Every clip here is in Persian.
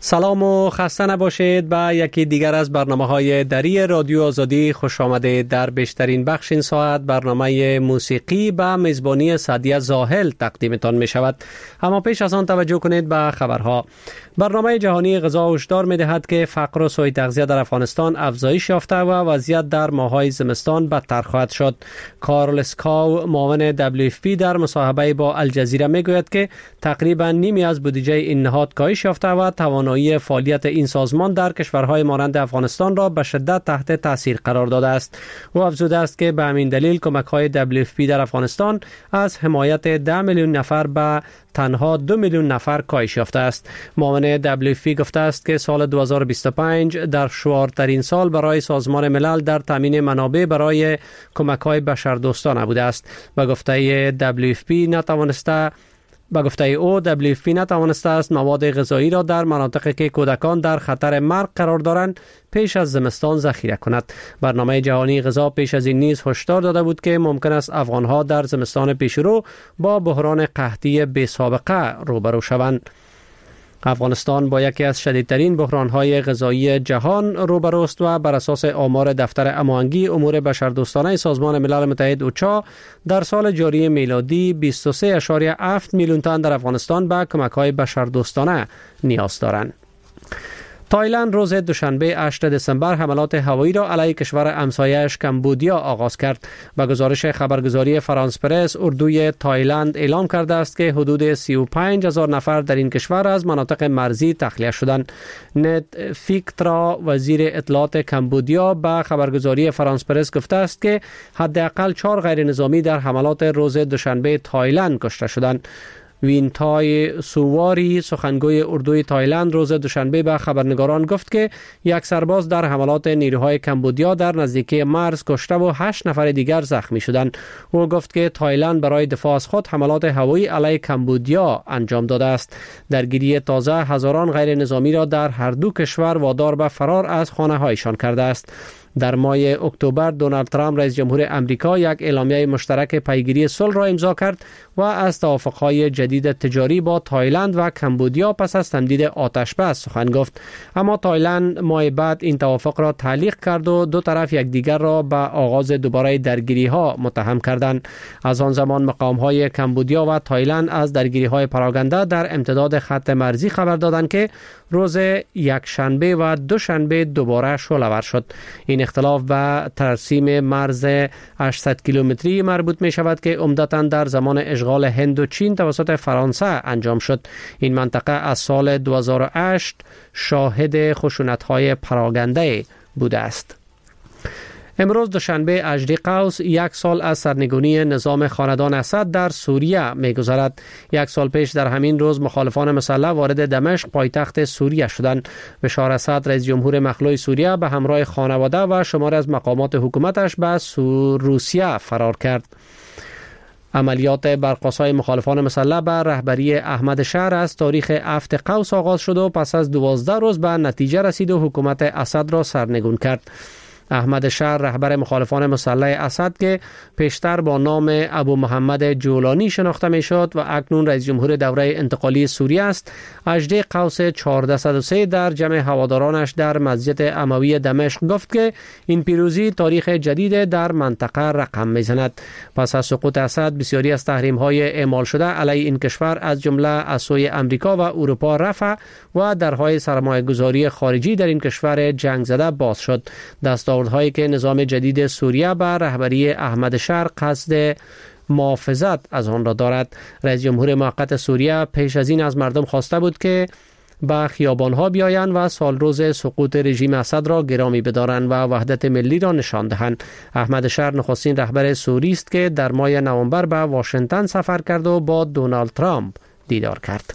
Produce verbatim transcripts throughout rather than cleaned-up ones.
سلام و خسته نباشید. به یکی دیگر از برنامه‌های دری رادیو آزادی خوش آمدید. در بیشترین بخش این ساعت برنامه موسیقی به میزبانی سعدیه زاهل تقدیمتان می شود. اما پیش از آن توجه کنید به خبرها. برنامه جهانی غذا هشدار می دهد که فقر و سوء تغذیه در افغانستان افزایش یافته و وضعیت در ماه‌های زمستان بدتر خواهد شد. کارل اسکاو معاون دبلیو اف پی در مصاحبه با الجزیره می گوید که تقریبا نیمی از بودجه این نهاد کاهش یافته و توانایی فعالیت این سازمان در کشورهای مانند افغانستان را به شدت تحت تاثیر قرار داده است. او افزوده است که به همین دلیل کمک‌های دبلیو اف پی در افغانستان از حمایت ده میلیون نفر به تنها دو میلیون نفر کاهش یافته است. معاون دبلیو اف پی گفته است که سال دو هزار و بیست و پنج در شوارترین سال برای سازمان ملل در تامین منابع برای کمک‌های بشردوستانه بوده است. به گفته دبلیو اف پی نتوانسته با گفته او دبلیو اف پی نتوانسته است مواد غذایی را در مناطقی که کودکان در خطر مرگ قرار دارند پیش از زمستان ذخیره کند. برنامه جهانی غذا پیش از این نیز هشدار داده بود که ممکن است افغانها در زمستان پیشرو با بحران قحطی بی سابقه روبرو شوند. افغانستان با یکی از شدیدترین بحران‌های غذایی جهان روبروست و بر اساس آمار دفتر هماهنگی امور بشردوستانه سازمان ملل متحد اوچا در سال جاری میلادی بیست و سه ممیز هفت میلیون تن در افغانستان به کمک‌های بشردوستانه نیاز دارند. تایلند روز دوشنبه هشتم دسامبر حملات هوایی را علیه کشور همسایه‌اش کمبودیا آغاز کرد. به گزارش خبرگزاری فرانس پرس، اردوی تایلند اعلام کرده است که حدود سی و پنج هزار نفر در این کشور از مناطق مرزی تخلیه شدند. نت فیکترا وزیر اطلاعات کمبودیا به خبرگزاری فرانس پرس گفته است که حداقل چهار غیر نظامی در حملات روز دوشنبه تایلند کشته شدند. وینتای سوواری سخنگوی اردوی تایلند روز دوشنبه به خبرنگاران گفت که یک سرباز در حملات نیروهای کمبودیا در نزدیکی مرز کشته و هشت نفر دیگر زخمی شدند. او گفت که تایلند برای دفاع از خود حملات هوایی علیه کمبودیا انجام داده است. درگیری تازه هزاران غیر نظامی را در هر دو کشور وادار به فرار از خانه‌هایشان کرده است. در ماه اکتبر دونالد ترامپ رئیس جمهور امریکا یک اعلامیه مشترک پیگیری صلح را امضا کرد و از توافق‌های جدید تجاری با تایلند و کمبودیا پس از تمدید آتش بس سخن گفت. اما تایلند ماه بعد این توافق را تعلیق کرد و دو طرف یکدیگر را به آغاز دوباره درگیری‌ها متهم کردند. از آن زمان مقام‌های کمبودیا و تایلند از درگیری‌های پراگنده در امتداد خط مرزی خبر دادند که روز یکشنبه و دوشنبه دوباره شعله‌ور شد. این اختلاف به ترسیم مرز هشتصد کیلومتری مربوط می شود که عمدتاً در زمان اشغال هند و چین توسط فرانسه انجام شد. این منطقه از سال دو هزار و هشت شاهد خشونت‌های پراگنده بوده است. امروز دوشنبه هجدهم قوس یک سال از سرنگونی نظام خاندان اسد در سوریه می‌گذرد. یک سال پیش در همین روز مخالفان مسلح وارد دمشق پایتخت سوریه شدند. بشار اسد رئیس جمهور مخلوع سوریه به همراه خانواده و شماری از مقامات حکومتش به روسیه فرار کرد. عملیات برق‌آسای مخالفان مسلح بر رهبری احمد شهر از تاریخ هفتم قوس آغاز شد و پس از دوازده روز به نتیجه رسید و حکومت اسد را سرنگون کرد. احمد شهر رهبر مخالفان مسلح اسد که پیشتر با نام ابو محمد جولانی شناخته می شد و اکنون رئیس جمهور دوره انتقالی سوریه است، هجدهم قوس چهارصد و سه در جمع هوادارانش در مسجد اموی دمشق گفت که این پیروزی تاریخ جدید در منطقه رقم میزند. پس از سقوط اسد بسیاری از تحریم های اعمال شده علیه این کشور از جمله از سوی امریکا و اروپا رفع و درهای سرمایه گذاری خارجی در این کشور جنگ زده باز شد. دستاوردهایی که نظام جدید سوریه به رهبری احمد شهر قصد محافظت از آن را دارد. رئیس جمهور موقت سوریه پیش از این از مردم خواسته بود که به خیابانها بیایند و سال روز سقوط رژیم اسد را گرامی بدارند و وحدت ملی را نشان دهند. احمد شهر نخستین رهبر سوریه است که در ماه نوامبر به واشنگتن سفر کرد و با دونالد ترامپ دیدار کرد.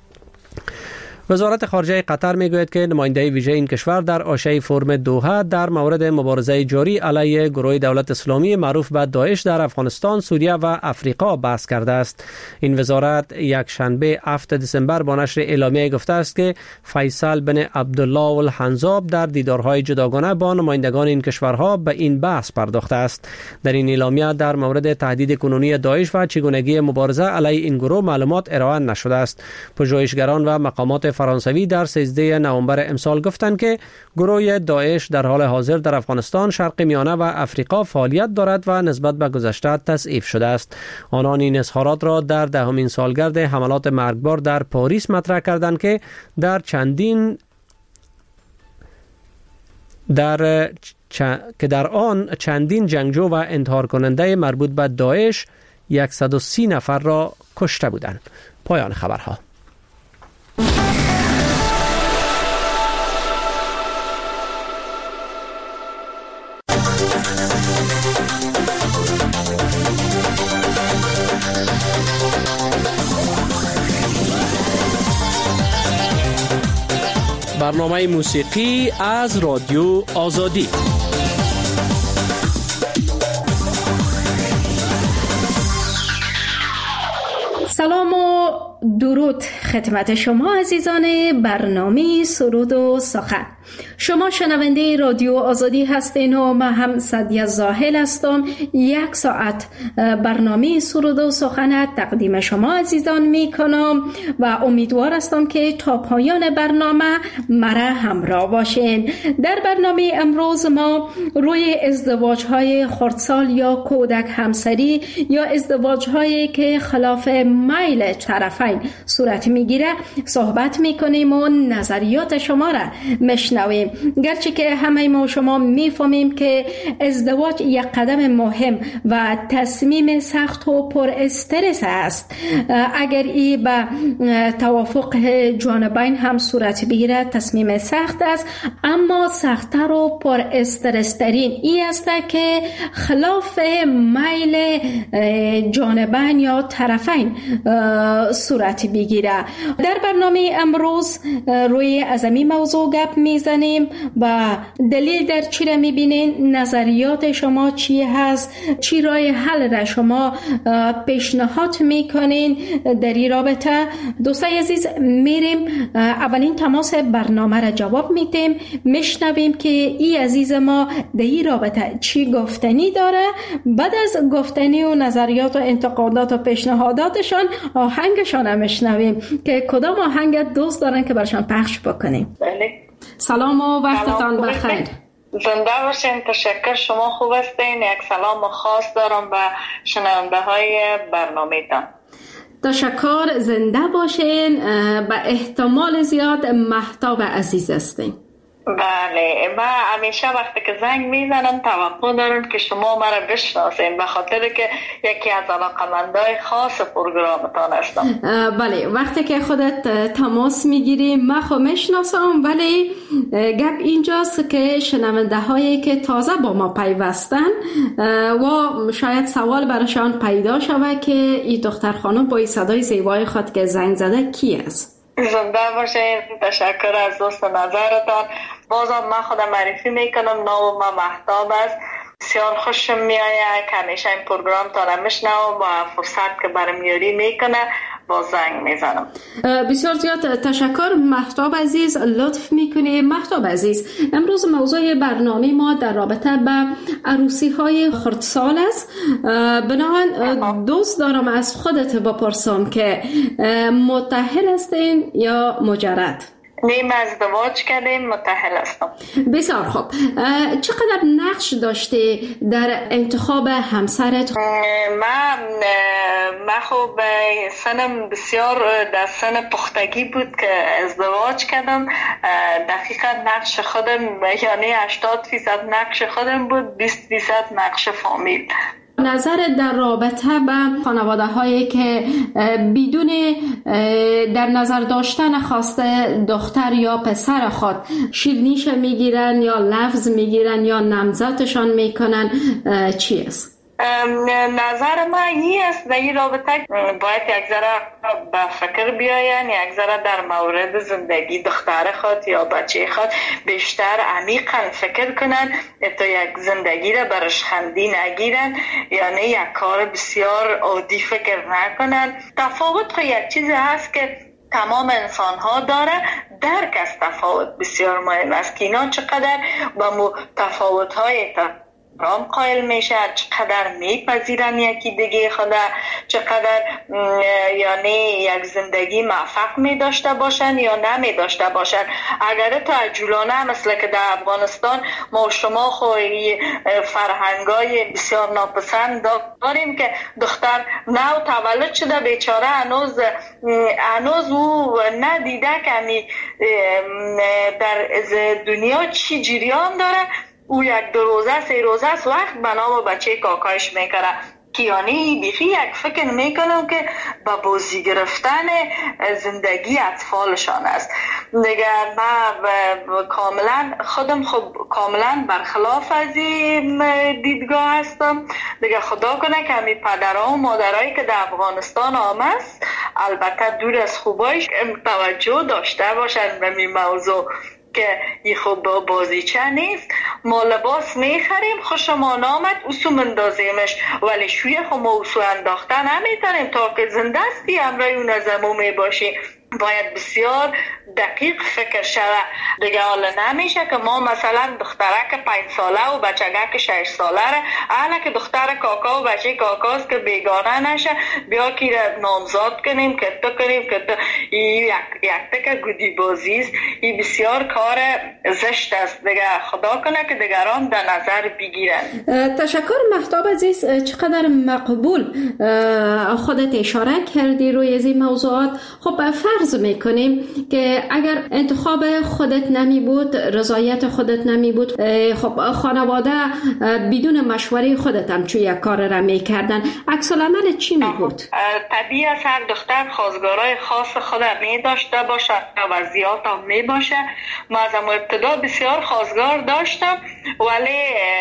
وزارت خارجه قطر میگوید که نماینده ویژه این کشور در عرصه فرم دوحه در مورد مبارزه جاری علیه گروه دولت اسلامی معروف به داعش در افغانستان، سوریه و افریقا بحث کرده است. این وزارت یک شنبه هفتم دسامبر با نشر اعلامیه گفته است که فیصل بن عبدالله الحنزاب در دیدارهای جداگانه با نمایندگان این کشورها به این بحث پرداخته است. در این اعلامیه در مورد تهدید کنونی داعش و چگونگی مبارزه علیه این گروه معلومات ارائه نشده است. پژوهشگران و مقامات فرانسوی در سیزده نوامبر امسال گفتند که گروه داعش در حال حاضر در افغانستان، شرق میانه و افریقا فعالیت دارد و نسبت به گذشته تضعیف شده است. آنان این اظهارات را در دهمین سالگرد حملات مرگبار در پاریس مطرح کردند که در چندین در چ... که در آن چندین جنگجو و انتحار کننده مربوط به داعش صد و سی نفر را کشته بودند. پایان خبرها. برنامه موسیقی از رادیو آزادی. سلام و درود خدمت شما عزیزان برنامه سرود و سخن. شما شنونده رادیو آزادی هستین و من هم سعدیه زاهل هستم. یک ساعت برنامه سرود و سخن تقدیم شما عزیزان می کنم و امیدوار هستم که تا پایان برنامه مرا همراه باشین. در برنامه امروز ما روی ازدواج های خردسال یا کودک همسری یا ازدواج هایی که خلاف میل طرفین صورت می گیره صحبت می کنیم و نظریات شما را مشنویم. گرچه که همه ما شما میفهمیم که ازدواج یک قدم مهم و تصمیم سخت و پر استرس است. اگر ای به توافق جانبین هم صورت بگیره تصمیم سخت است، اما سخت‌تر و پر استرس ترین ای است که خلاف میل جانبین یا طرفین صورت بگیره. در برنامه امروز روی از این موضوع گپ میزنیم و دلیل در چی را میبینین، نظریات شما چی هست، چی راه حل را شما پیشنهاد میکنین در این رابطه. دوستای عزیز، میریم اولین تماس برنامه را جواب میدیم، میشنویم که ای عزیز ما در این رابطه چی گفتنی داره. بعد از گفتنی و نظریات و انتقادات و پیشنهاداتشان آهنگشان را میشنویم که کدام آهنگ دوست دارن که برشان پخش بکنیم. بله. سلام و وقتتان بخیر. زنده باشین. تشکر، شما خوب هستین. یک سلام خاص دارم به شنونده های برنامه تان. تشکر، زنده باشین. به احتمال زیاد مهتاب عزیز هستین. بله، من همیشه وقتی که زنگ میزنم توقع دارم که شما مرا بشناسین، به خاطر که یکی از علاقمندای خاص پروگرامتان هستم. بله، وقتی که خودت تماس میگیری من خود میشناسم، ولی گپ اینجاست که شنونده هایی که تازه با ما پیوستن و شاید سوال براشان پیدا شود که این دختر خانم با این صدای زیبای خود که زنگ زده کی است؟ زنده باشین. تشکر از دوست نظرتان. بازم من خودم معرفی میکنم، نام من مهتاب است. بسیار خوشم میآید که همیشه این پروگرام تا میشنوم و فرصت که برام یاری میکنه با زنگ میزنم. بسیار زیاد تشکر مهتاب عزیز، لطف میکنی. مهتاب عزیز، امروز موضوع برنامه ما در رابطه به عروسی های خردسال است. بنابراین دوست دارم از خودت بپرسم که متأهل هستین یا مجرد؟ نیم ازدواج کردیم، متأهل هستم. بسیار خوب. چقدر نقش داشتی در انتخاب همسرت؟ من من خب سنم بسیار در سن پختگی بود که ازدواج کردم. دقیقا نقش خودم یعنی هشتاد درصد نقش خودم بود، بیست درصد نقش فامیل. نظر در رابطه به خانواده هایی که بدون در نظر داشتن خواسته دختر یا پسر خود شیرینیش میگیرن یا لفظ میگیرن یا نامزدشان میکنن چی است؟ نظر من این است در این رابطه باید یک ذره به فکر بیاین، یک ذره در مورد زندگی دختر خود یا بچه خود بیشتر عمیقا فکر کنن تا یک زندگی را برش خندی نگیرن، یعنی یک کار بسیار عادی فکر نکنن. تفاوت خود یک چیز هست که تمام انسان ها داره، درک از تفاوت بسیار مهم است که اینا چقدر با تفاوت های رام قائل میشه، چقدر میپذیرن یکی دیگه خدا، چقدر یعنی یک زندگی موفق می داشته باشن یا نمی داشته باشن. اگر تو عجولانه مثل که در افغانستان ما شما خوی فرهنگای بسیار ناپسند داریم که دختر نو تولد شده بیچاره هنوز هنوز او ندیده که در دنیا چی جریان داره، او یک دو روزه سه روزه است وقت بنا به بچه کاکایش میکنه که یعنی بیخی یک فکر میکنم که با بازی گرفتن زندگی اطفالشان است. دیگه من کاملا خودم خب کاملا برخلاف از این دیدگاه هستم. دیگه خدا کنه که همین پدرها و مادرهایی که در افغانستان آمد البته دور از خوبایش توجه داشته باشن به این موضوع که این خوب بازیچه نیست. ما لباس میخریم خوشمان آمد اوسو مندازیمش، ولی شوی خو ما اوسو انداخته نمیتونیم تا که زنده استی امرای اون از امو میباشی. باید بسیار دقیق فکر شده. دیگه حالا نمیشه که ما مثلا دخترک پنج ساله و بچگک شش ساله را احلا که دختر کاکا و بچه کاکاست که بیگانه نشه بیا که نامزاد کنیم که تو کنیم که تو یک یک تک گودی بازی است. این بسیار کار زشت است. دیگه خدا کنه که دیگران در نظر بگیرن. تشکر مهتاب عزیز، چقدر مقبول خودت اشاره کردی روی این موضوعات. خب فرض میکنیم که اگر انتخاب خودت نمی بود، رضایت خودت نمی بود، خب خانواده بدون مشوره خودت هم چون یک کار را میکردن، عکس العمل چی می بود؟ طبیعی است هر دختر خواستگارای خاص خود می داشته باشه، وضعیات هم می باشه. ما از ابتدا بسیار خواستگار داشتم، ولی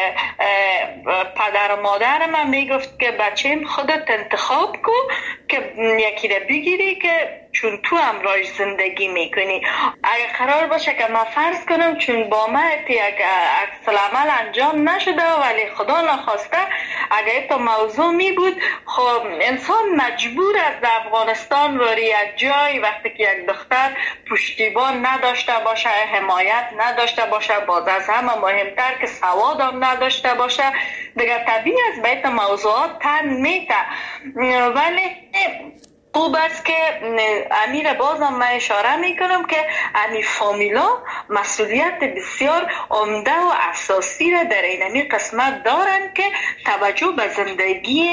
پدر و مادر من می گفت که بچه‌م خودت انتخاب کن که یکی را بگیری که چون تو امراش زندگی میکنی. اگر قرار باشه که من فرض کنم چون با من یک عکس العمل انجام نشده ولی خدا نخواسته اگر تو موضوع می بود، خب انسان مجبور است در افغانستان روی یک جای وقتی که یک دختر پشتیبان نداشته باشه، حمایت نداشته باشه، باز از همه مهمتر که سواد هم نداشته باشه، دیگه طبیعی است بیت موضوعات تن میته. ولی خوب است که امیر بازم من اشاره میکنم که امی فامیلا مسئولیت بسیار عمده و اساسی را در اینمی قسمت دارن که توجه به زندگی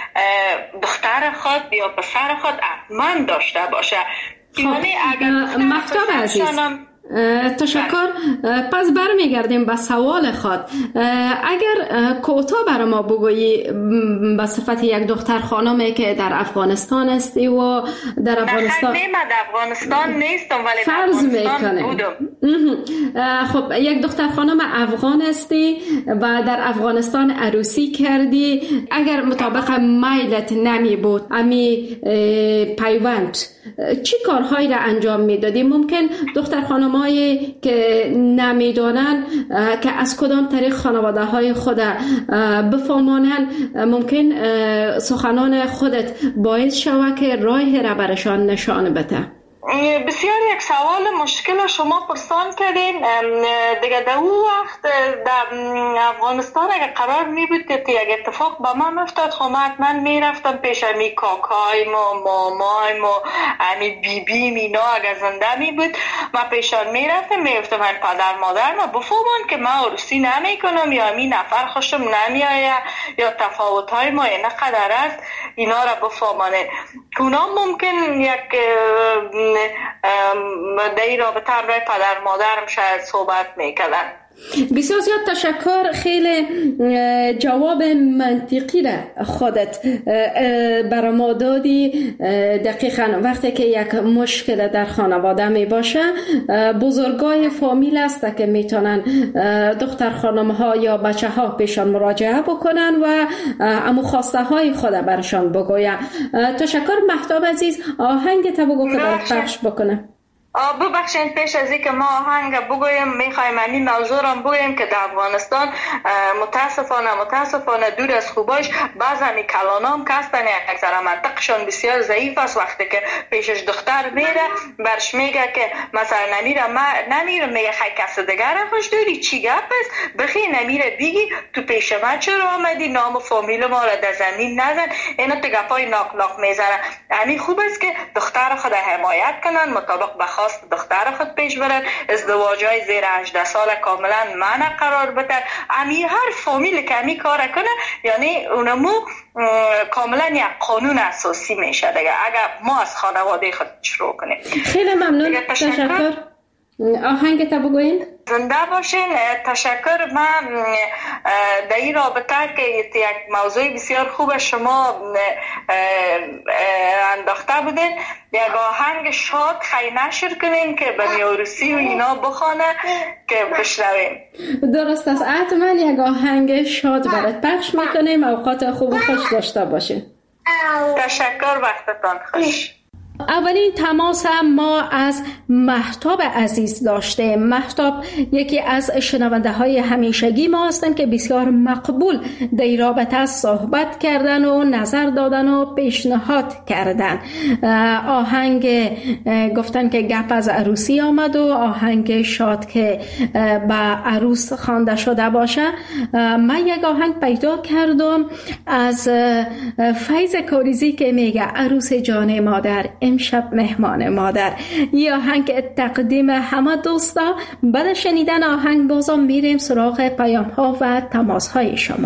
دختر خود یا پسر خود حتما داشته باشه. یعنی اگر مکتب عزیز تشکر. پس برمیگردیم به سوال خود. اگر کوتا برای ما بگویی به صفت یک دختر خانمی که در افغانستان استی و در افغانستان نه در افغانستان نیستم ولی فرض میکنیم خب یک دختر خانم افغان استی و در افغانستان عروسی کردی، اگر مطابق میلت نمی بود امی پیوند چی کارهایی را انجام میدادی؟ ممکن دختر خانمایی که نمیدانن که از کدام طریق خانواده های خود بفهمانن، ممکن سخنان خودت باعث شود که راه را برشان نشان بده. بسیار یک سوال مشکل شما پرسان کردین. دیگه در اون وقت در افغانستان اگر قرار می بود که یک اتفاق با من افتاد، خب من می رفتم پیش امی کاکایم و مامایم و امی بی بیم اینا اگر زنده می بود من پیشان می رفتم می گفتم من پدر مادر ما بفهمون که من عروسی نمی کنم یا امی نفر خوشم نمی آید یا تفاوت های ما نقدر است، اینا را بفهمانه. اونا ممکن یک در این رابطه همراه پدر مادرم شاید صحبت میکردن. بسیار زیاد تشکر. خیلی جواب منطقی را خودت برای ما دادی. دقیقا وقتی که یک مشکل در خانواده می باشه بزرگای فامیل است که میتونن دختر خانم ها یا بچه ها پیشان مراجعه بکنن و امو خواسته های خود برشان بگوین. تشکر مهتاب عزیز. آهنگ تا بگو که برای پخش بکنه. ببخشید پیش از اینکه ما آهنگ بگویم میخوایم این موضوع را بگویم که در افغانستان متاسفانه متاسفانه دور از خوباش بعض همی کلانام که هستن یک ذره منطقشان بسیار ضعیف است. وقتی که پیشش دختر میره برش میگه که مثلا نمیره نمیره میگه خیلی کس دیگر خوش داری چی گپ است بخی نمیره بگی تو پیش من چرا آمدی نام فامیل ما را در زمین نزن. اینا تو گپای ناک ناک میزنه. همین خوب است که دختر خود حمایت کنن مطابق به خواست دختر خود پیش برن. ازدواجای زیر هجده سال کاملا منع قرار بدن. امی هر فامیل که امی کار کنه یعنی اونمو کاملا یک قانون اساسی میشه دیگه اگر ما از خانواده خود شروع کنیم. خیلی ممنون. تشکر. آهنگ تا بگوین. زنده باشین. تشکر. من در این رابطه که یک موضوع بسیار خوب شما انداخته بودین یک آهنگ شاد خیلی نشر کنین که به نیوروسی و اینا بخونه که بشنویم. درست است. حتما یک آهنگ شاد برات پخش میکنیم. اوقات خوب و خوش داشته باشین. تشکر. وقتتان خوش. اولین تماس هم ما از مهتاب عزیز داشته. مهتاب یکی از شنونده های همیشگی ما هستند که بسیار مقبول در این رابطه صحبت کردن و نظر دادن و پیشنهاد کردن. آهنگ گفتن که گپ از عروسی آمد و آهنگ شاد که به عروس خوانده شده باشه. من یک آهنگ پیدا کردم از فیض کاریزی که میگه عروس جان مادر امشب مهمان مادر. یه آهنگ تقدیم همه دوستا. بعد شنیدن آهنگ بازم میریم سراغ پیام ها و تماس های شما.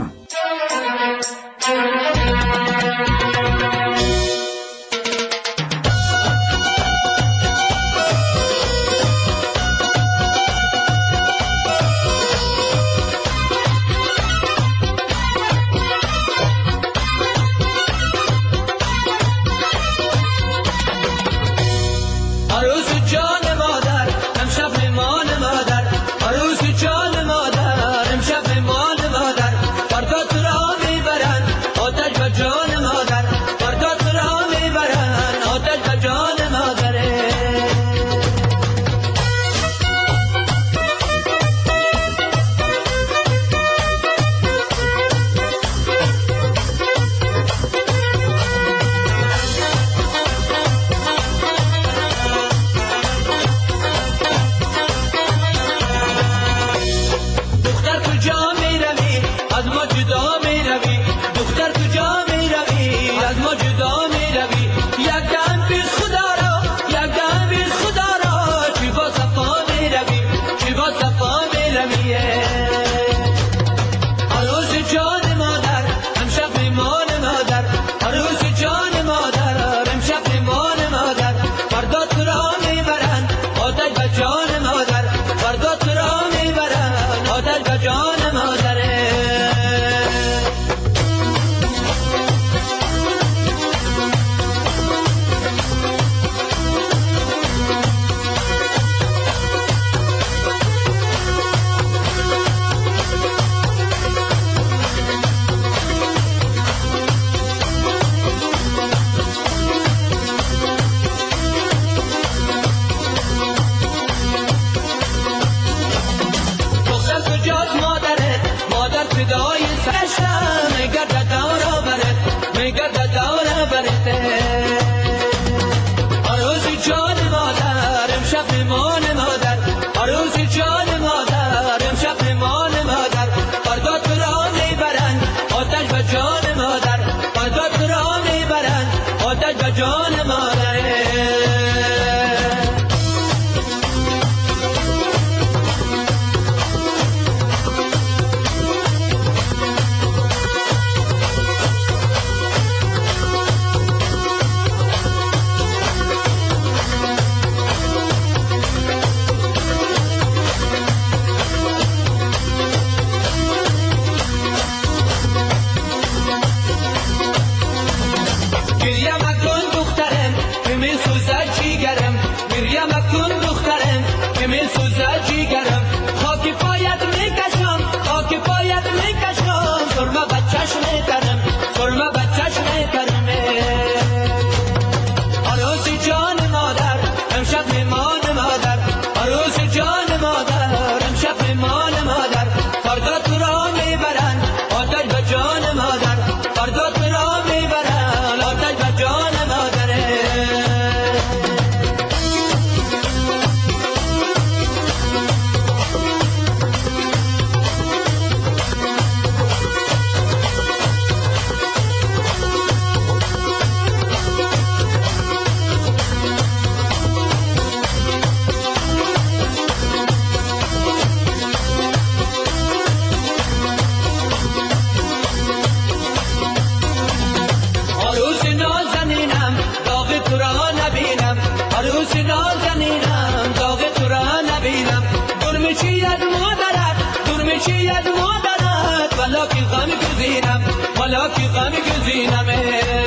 حالا کی غم گزینمه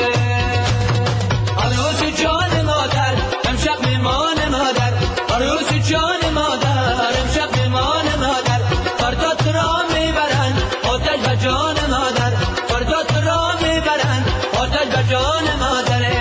عروس جان مادر امشب میمان مادر عروس جان مادر امشب میمان مادر فردا تو را میبرن آتش به جان مادر فردا تو را میبرن آتش به جان مادره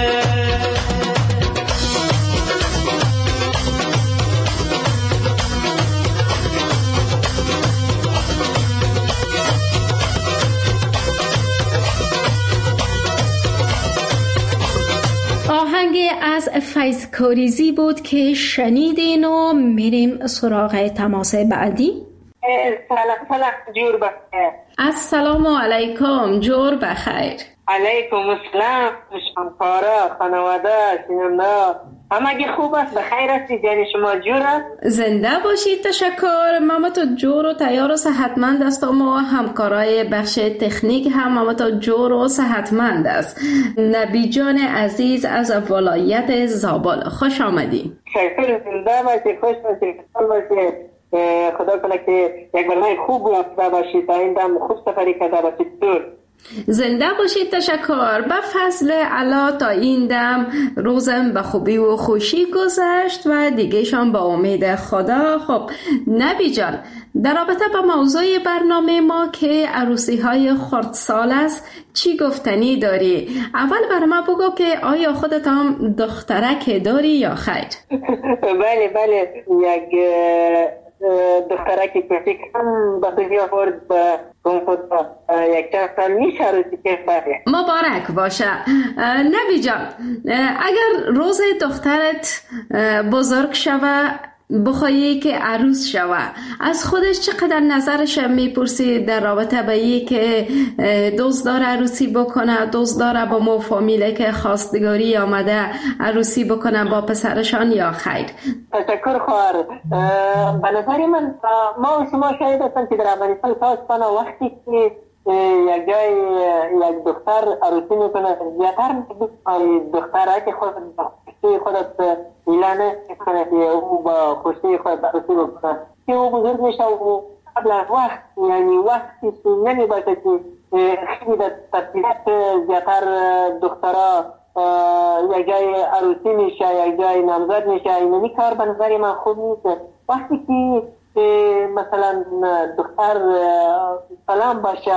آهنگ از فیض کاریزی بود که شنیدین و میریم سراغ تماس بعدی. سلام سلام جور بخیر. السلام علیکم جور بخیر. علیکم السلام شمپارا خانواده شنونده همگی خوب است بخیر هستی جان شما جور است زنده باشید تشکر مامتو جور و تیار و صحتمند است و ما همکارای بخش تکنیک هم مامتو جور و صحتمند است. نبی جان عزیز از ولایت زابل خوش آمدی. شکر زنده باشی خوش باشی خوش باشی خدا کنه که یک برنامه خوب رفته باشید تا این دم خوب سفری کرده باشید دور زنده باشید تشکر. به فضل الا تا این دم روزم به خوبی و خوشی گذشت و دیگه شان با امید خدا. خب نبی جان در رابطه با موضوع برنامه ما که عروسی های خردسال است چی گفتنی داری؟ اول برای ما بگو که آیا خودت هم دخترک داری یا خیر؟ بله بله یک دخترکی کوچیک هم به دنیا آورد به خدا یک چند سال میشه عروسی که بله مبارک باشه. نبی جان اگر روز دخترت بزرگ شوه بخوایی که عروس شوه از خودش چقدر نظرش میپرسی در رابطه به این که دوست داره عروسی بکنه دوست داره با مو فامیله که خواستگاری آمده عروسی بکنه با پسرشان یا خیر؟ تشکر خواهر. به نظر من ما و شما شاید هستن که در افغانستان تاسفانه وقتی که یک جای یک دختر عروسی میکنه زیادتر دختره که خود خودت اعلانه میکنه که او با خوشی خود عروسی بکنه که او بزرگ میشه و قبل از وقت یعنی وقتی نمی باشه که خیلی در تفصیلات زیادتر دخترها یک جای عروسی میشه یک جای نامزد میشه اینمی کار به نظر من خوب نیست. وقتی که مثلا دختر سلام باشه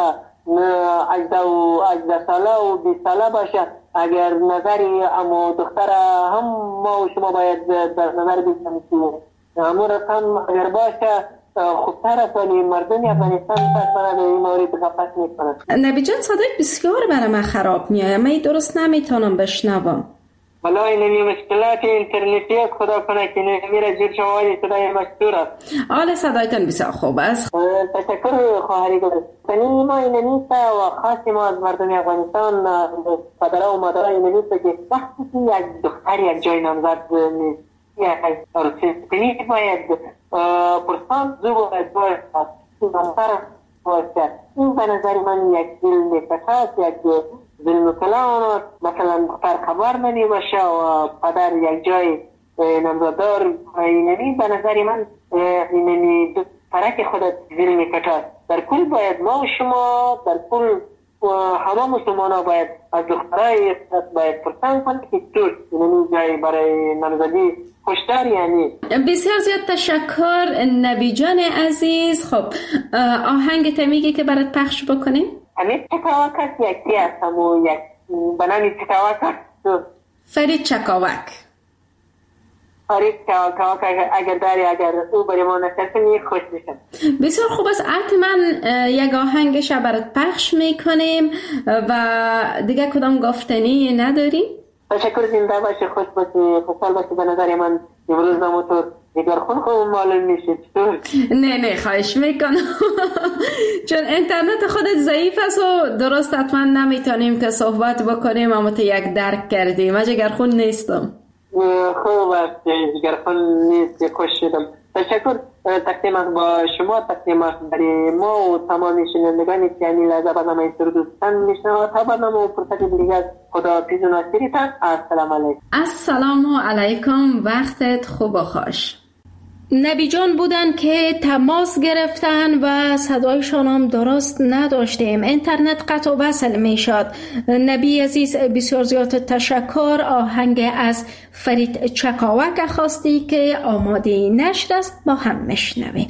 هجده ساله و بیست ساله باشه اگر نظری اما دختر هم ما و شما باید در نظر بگیریم که امور هم اگر باشه خوبتر است ولی مردم افغانستان تاسفانه به این مورد غفلت میکنند. نبی جان صدای بسیار برای من خراب میاد من درست نمیتونم بشنوم. والا اینمی مشکلات اینترنتی خدا کنه که نمیره جور شما ولی صدای مشکور است. آله صدایتان بسیار خوب است. تشکر خواهری گذاشت. سنی ما اینمیسته و خاصی ما از مردم افغانستان پدرها و مادرها اینمیسته که وقتی که یک دختر یک جای نامزد نیست یک عروسی کنی باید پرسان زو باید باید نامزد باشه. این به نظر من یک ظلم کساس یک ظلم کلان مثلا دختر خبر نمی باشه و پدر یک جای نامزددار اینمی به نظر من اینمی فرق خودت ظلم کساس. در کل باید ما و شما در کل همه مسلمان ها باید از دخترای باید پرسان کنید که طور اینمی جای برای نامزدی خوشتر یعنی. بسیار زیاد تشکر نبی جان عزیز. خب آهنگ تمیگی که برات پخش بکنیم همین چکاوک هست یکی هست همون یک بنامی چکاوک هست فرید چکاوک فرید چکاوک اگر داری اگر او بری ما نشستنی خوش میشم. بسیار خوب است حتما یک آهنگش برات پخش میکنیم و دیگه کدام گفتنی نداری؟ تشکر زنده باشی خوش باشی خوشحال باشی. به نظر من امروز نموتور دیگر خون خوب معلوم میشه چطور؟ نه نه خواهش میکنم چون اینترنت خودت ضعیف است و درست حتما نمیتونیم که صحبت بکنیم اما تو یک درک کردیم. من جگر خون نیستم. خوب است جگر خون نیست خوش شدم. تشکر تقدیم با شما تقدیم برای ما و تمام شنوندگانی که این لحظه برنامه این سر دوستان میشنوند تا برنامه و فرصت دیگر خدا پیز و ناصریتان. السلام علیکم. السلام علیکم وقتت خوب و خوش. نبی جان بودن که تماس گرفتن و صدایشان هم درست نداشتیم، اینترنت قطع و وصل می شد. نبی عزیز بسیار زیاد تشکر. آهنگ از فرید چکاوک خواستی که آماده نشر است، با هم میشنویم.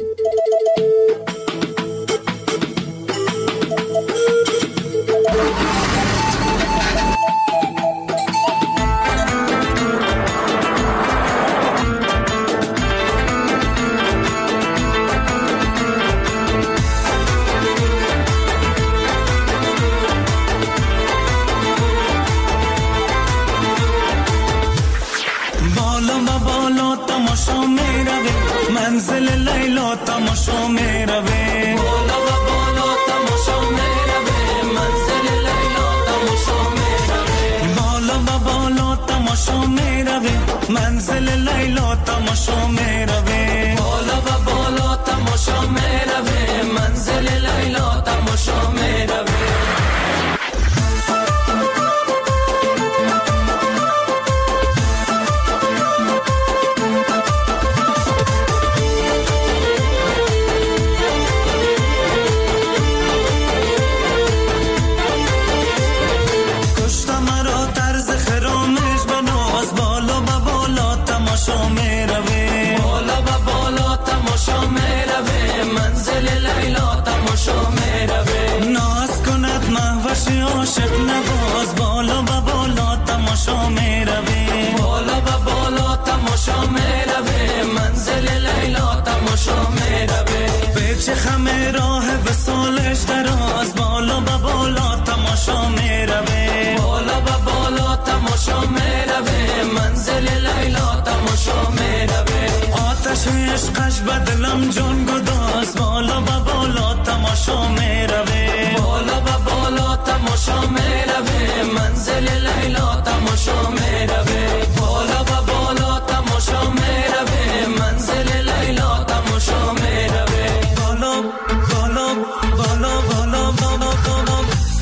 منزل لیلا تماشا می روه، بالا و بالا تماشا می روه. منزل لیلا تماشا می روه، بالا و بالا تماشا می روه. منزل لیلا تماشا می روه، بالا و بالا تماشا می روه. منزل لیلا تماشا می روه. عاشق نواز بالا و بالا تماشا می روی، بالا و بالا تماشا می روی. منزل لیلا تماشا می روی. به چه خمه راه وصالش دراز، بالا و بالا تماشا می روی، بالا و بالا تماشا می روی. منزل لیلا تماشا می روی. آتش عشقش به دلم جان گداز، بالا و بالا تماشا می روی، بالا و بالا تماشا می روی. منزل لیلا تماشا می روی، بالا و بالا تماشا می روی. منزل لیلا تماشا می روی. بالا بالا بالا بالا بالا بالا.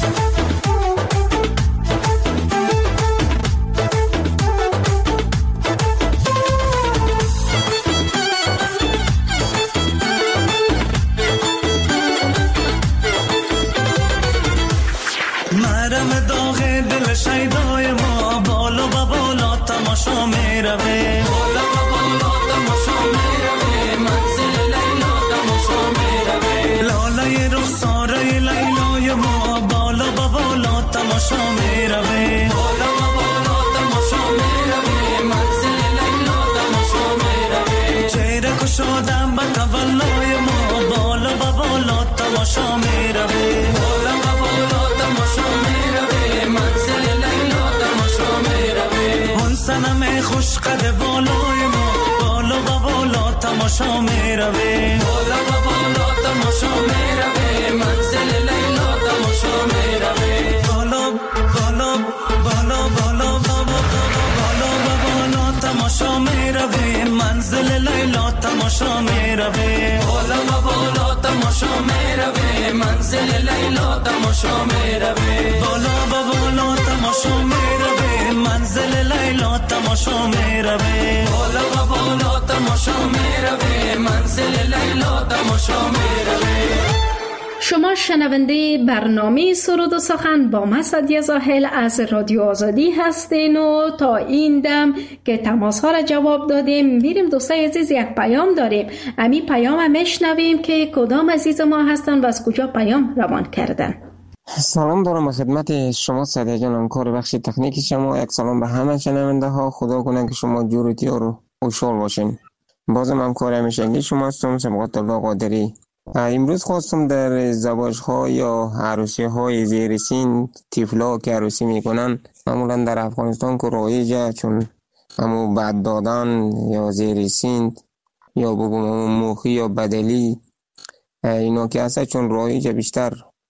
شیدای ما بالا و بالا تماشا می روی، بالا و بالا تماشا می روی. منزل لیلا تماشا می روی. لالای رخساره لیلای ما بالا و بالا تماشا می روی، بالا و بالا تماشا می روی. منزل لیلا تماشا می روی. چهره کشادم به تولای ما بالا و بالا تماشا می روی، بالا و بالا تماشا می روی. منزل لیلا تماشا می روی. اون صنم خوش قد بالای ما بالا و بالا تماشا می روی، بالا و بالا تماشا می روی. منزل لیلا تماشا می روی. بالا بالا بالا بالا بالا بالا و بالا تماشا می روی. منزل لیلا تماشا می روی، بالا و بالا تماشا می روی. منزل لیلا تماشا می روی، بالا و بالا تماشا می روی. منزل لیلا تماشا می روی، بالا و بالا تماشا می روی. منزل لیلا تماشا می روی. شما شنونده برنامه سرود و سخن با من سعدیه زاهل از رادیو آزادی هستین و تا این دم که تماس ها را جواب دادیم میریم دوستای عزیز یک پیام داریم. امی پیام هم میشنویم که کدام عزیز ما هستن و از کجا پیام روان کردن. سلام دارم خدمت شما سعدیه جانم، کار بخش تکنیکی شما. یک سلام به همه شنونده ها. خدا کنه که شما جورتی ها رو خوشحال باشین. بازم هم کار همیشگی شما هستم، سبقت الله قادری. امروز خواستم در ازدواج ها یا عروسی های زیر سن طفلا که عروسی میکنن معمولا در افغانستان که رایجه، چون همو بد دادن یا زیر سن یا بگم موخی یا بدلی اینا که هسته، چون رایجه بیشتر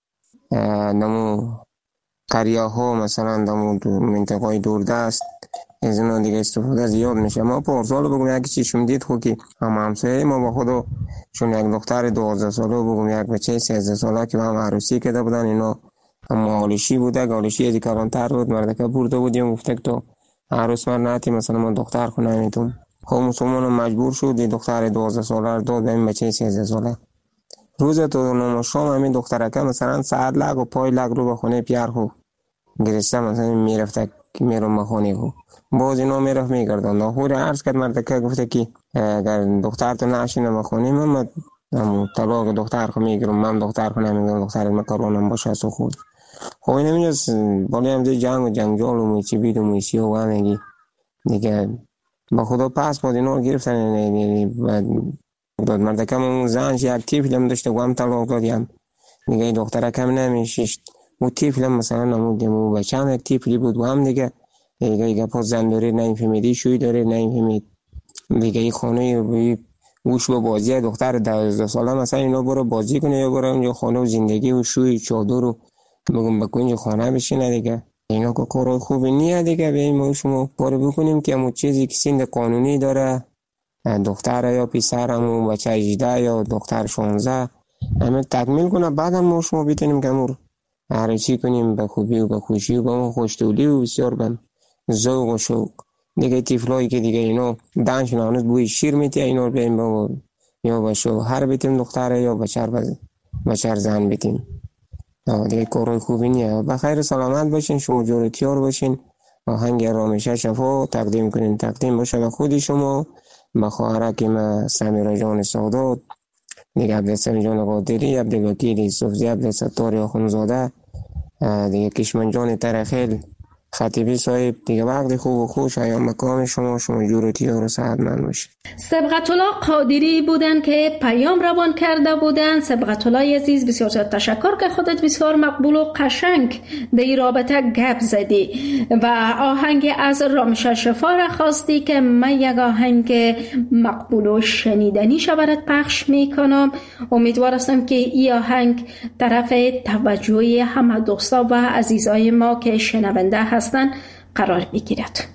نمو قریه ها مثلا نمو منطقه دوردست از اینا دیگه استفاده زیاد میشه. ما پارسال بگم یکی چیشم دید خود که هم همسایه ما با خودو، چون یک دختر دوازده ساله بگم یک بچه سیزده ساله که هم عروسی کرده بودن، اینا هم آلشی بوده، آلشی از کلانتر بود، مردکه برده بودیم گفته که تو عروس مرد نهتی مثلا من دختر خونه میتون خب مسلمان مجبور شد دختر دوازده ساله رو داد به این بچه سیزده ساله. روز تو نام شام همین دخترکه مثلا ساعت لگ و پای لگ رو به خونه پیار خو گرسته مثلا میرفته میرم به خونه خو باز اینا میرفت میگردن. آخور عرض کرد مرد که گفته که اگر دختر تو نشینه به خونه من من طلاق دختر خو میگیرم، من دختر خو نمیگیرم، دختر مکرونم باشه سو خود. خب این نمیجاست بالی هم دی جنگ و جنگجال و موچی بید و موچی و همینگی دیگه با خدا پس با اینا رو گرفتن داد. مرد کم اون زنش یک تیفل هم داشته و هم طلاق دادیم دیگه دختره کم نمیشیشت و تیفل هم مثلا نمودیم و بچه هم یک تیفلی بود و هم دیگه دیگه دیگه پاس زن داره نمیفهمیدی شوی داره نمیفهمید دیگه این خانه گوش با بازی دختر دوازده ساله مثلا اینا برو بازی کنه یا برو اونجا خانه و زندگی و شوی چادر رو بگم بکن اینجا خانه بشینه دیگه اینا که کارهای خوبی نیه دیگه. بیاییم ما شما کار بکنیم که همون چیزی که سند قانونی داره دختر یا پسر همون بچه هجده یا دختر شانزده همه تکمیل کنه بعد هم ما شما بیتونیم که همون هر چی کنیم به خوبی و به خوشی و به اون خوشتولی و بسیار بم ذوق و شوق دیگه. تیفلایی که دیگه اینا دانشون هنوز بوی شیر میتی اینا رو بیاییم با یا با شوهر بیتیم دختر یا بچر بچر زن بیتیم دیگه کارهای خوبی نیه. بخیر سلامت باشین، شما جورتیار باشین. آهنگ رامیشه شفا تقدیم کنین تقدیم باشه به خودی شما به خواهرکیم سمیرا جان سادات دیگه عبدالسلام جان قادری، عبدالوکیل صوفزی، عبدالستار آخونزاده دیگه کشمن جان ترخیل خطیبی صاحب دیگه. وقت خوب و خوش ایام مکام شما شما جورتیار و سعادتمند باشین. سبقت الله قادری بودن که پیام روان کرده بودن. سبقت الله عزیز بسیار زیاد تشکر که خودت بسیار مقبول و قشنگ در این رابطه گپ زدی و آهنگ از رامشه شفا را خواستی که من یک آهنگ مقبول و شنیدنی شبرت پخش میکنم. امیدوار هستم که این آهنگ طرف توجه همه دوستا و عزیزای ما که شنونده هستن قرار بگیرد.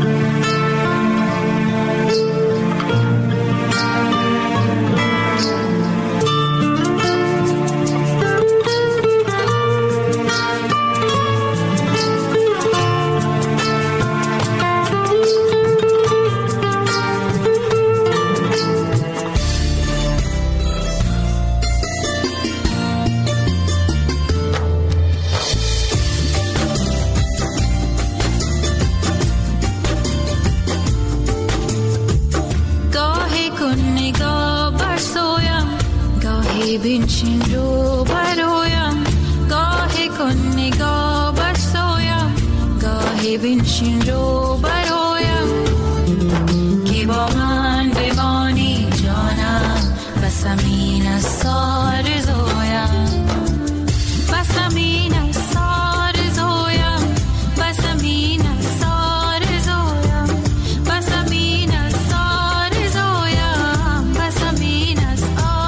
بنشین رو برایم گاهی کن نگاه بر سویم گاهی بنشین رو برایم که با من بمانی جانم بسمین از سار زویم بسمین از سار زویم بسمین از سار زویم بسمین از سار زویم بسمین از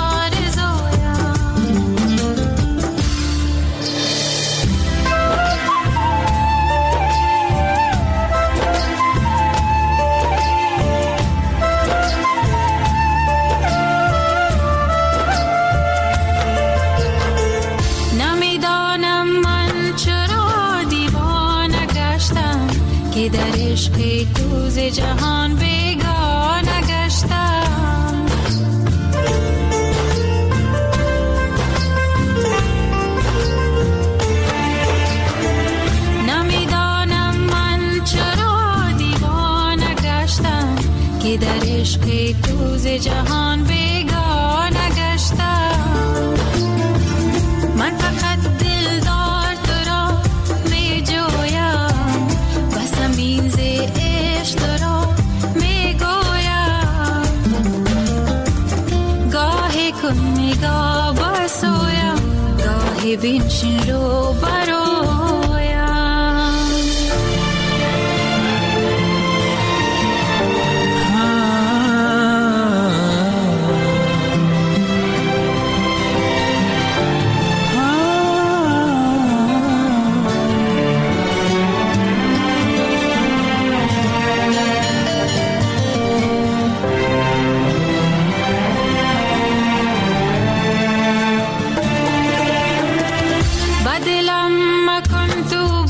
که در عشق دوز جهان بیگانه گشتم نمیدانم من چرا دیوانه گشتم که در عشق دوز جهان بیگانه گشتم. من فقط دلدار تو را می جویم بسمین ز عشق تو را می گویم گاهی کن نگاه بسویم گاهی بنشین رو برایم.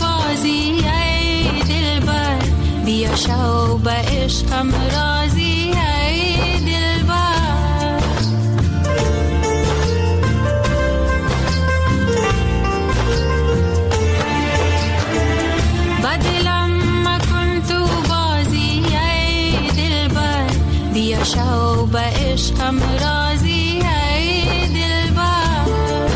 شو به عشقم رازی عشقم راضی ای دلبر.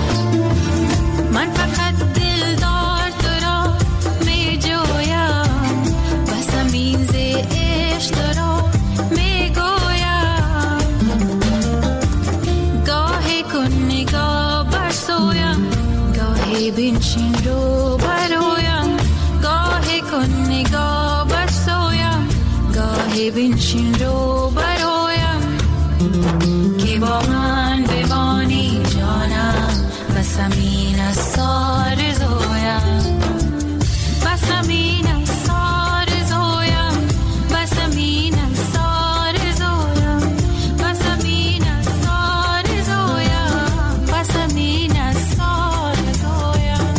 من فقط دلدار تو را می جویم، بسم این ز عشق تو را می گویم. گاهی کن نگاه بر سویم، گاهی بنشین رو برویم. گاهی کن نگاه بر سویم، گاهی بنشین رو برویم. که با من بمانی جانم، بسم این از سار زویم. بسم این از سار زویم، بسم این از سار زویم. بسم این از سار زویم، بسم این از سار زویم.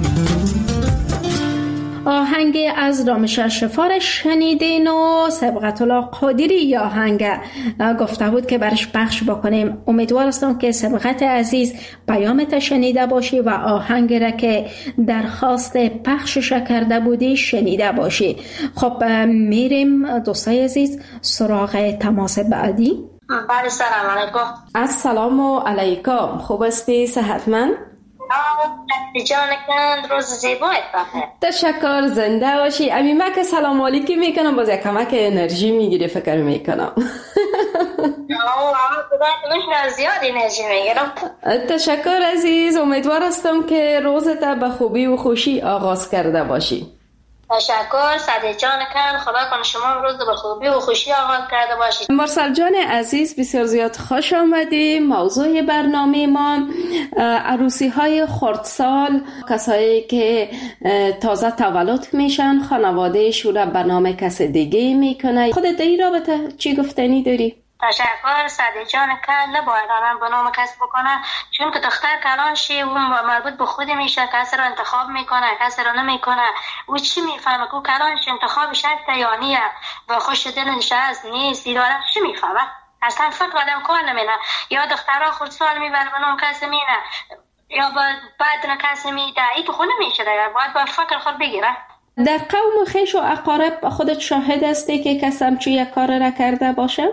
آهنگ از رامشر شفار شنیدین و سبقت الله قادری یا آهنگ گفته بود که برش پخش بکنیم. امیدوار هستم که سبقت عزیز پیامت شنیده باشی و آهنگ را که درخواست پخشش کرده بودی شنیده باشی. خب میریم دوستای عزیز سراغ تماس بعدی. بله سلام علیکم. السلام علیکم. خوب هستی؟ صحتمند؟ جان کند روز زیبایت بخیر. تشکر، زنده باشی. امی من که سلام علیکی میکنم باز یک کمک انرژی میگیری فکر میکنم. زیاد انرژی میگیرم. تشکر عزیز، امیدوار هستم که روزت به خوبی و خوشی آغاز کرده باشی. تشکر سعدی جان کن، خدا کنه شما روز به خوبی و خوشی آغاز کرده باشید. مرسل جان عزیز بسیار زیاد خوش آمدی. موضوع برنامه ما عروسی های خردسال، کسایی که تازه تولد میشن، خانواده شورا به نام کس دیگه میکنه. خودت این رابطه چی گفتنی داری؟ تشکر سعدی جان کن، نباید آدم به نام کس بکنه، چون که دختر کلان شی و مربوط به خود میشه، کسی را انتخاب میکنه کسی را نمیکنه. او چی میفهمه که کلانش انتخابش هست یا نیه و خوش دلش هست نیست، دیداره چی میفهمه؟ اصلا فکر آدم کار نمینه. یا دخترها خردسال میبره به نام کسی مینه یا بعد نه کسی میده، این تو خود نمیشه دیگر، باید با فکر خود بگیره. در قوم خویش و اقارب خودت شاهد هستی که کسی همچون یک کار را کرده باشه؟